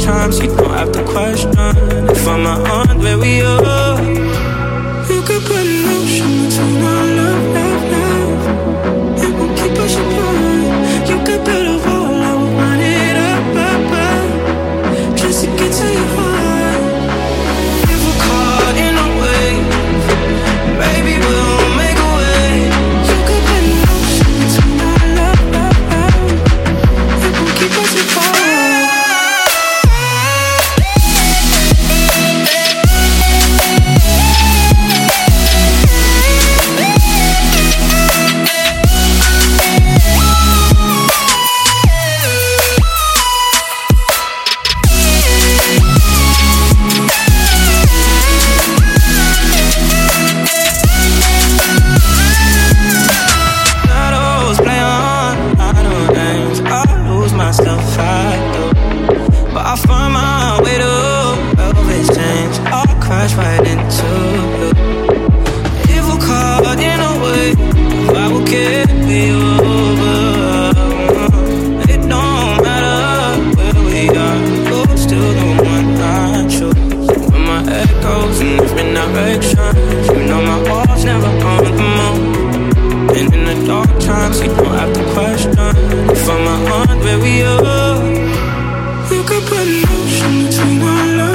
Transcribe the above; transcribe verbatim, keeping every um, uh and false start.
times you don't have to question if I'm on where we are. You could put an ocean between our love, love, love. It won't keep us apart. You could build a wall, I would run it up, up, up, just to get to your heart. If we're caught in a wave, maybe we'll make a way. You could put an ocean between our love, love, love. It won't keep us apart. Right into you. If we're caught in a wave, I will carry you over. It don't matter where we are, you're still the one I choose. When my head goes in different directions, you know my heart's never on the move. And in the dark times, you don't have to question if I'm a hunt where we are. You could put an ocean between our lives.